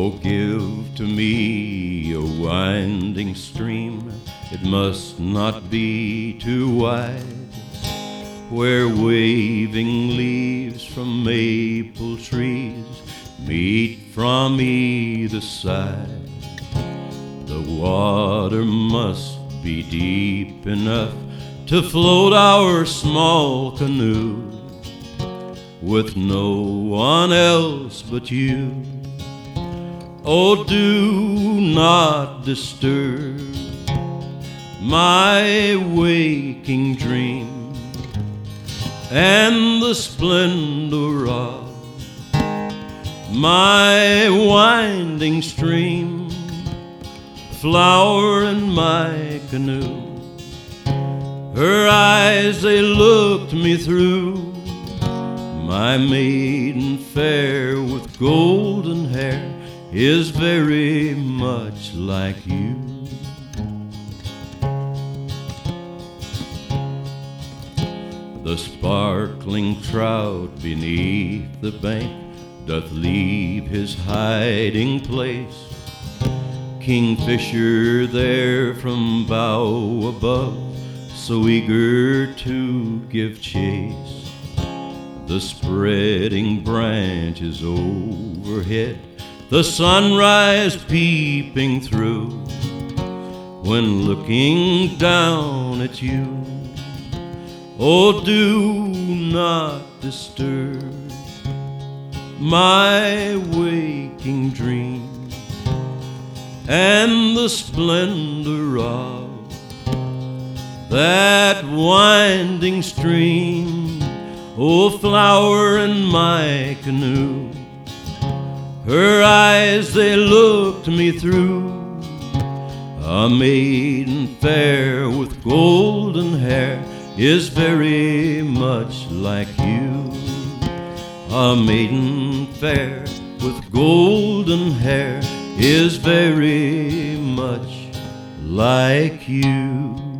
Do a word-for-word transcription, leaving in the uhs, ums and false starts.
Oh, give to me a winding stream, it must not be too wide, where waving leaves from maple trees meet from either side. The water must be deep enough to float our small canoe, with no one else but you. Oh, do not disturb my waking dream and the splendor of my winding stream. Flower in my canoe, her eyes, they looked me through. My maiden fair with golden hair is very much like you. The sparkling trout beneath the bank doth leave his hiding place. Kingfisher there from bough above, so eager to give chase. The spreading branches overhead, the sunrise peeping through, when looking down at you. Oh, do not disturb my waking dream and the splendor of that winding stream. Oh, flower in my canoe, her eyes, they looked me through. A maiden fair with golden hair is very much like you. A maiden fair with golden hair is very much like you.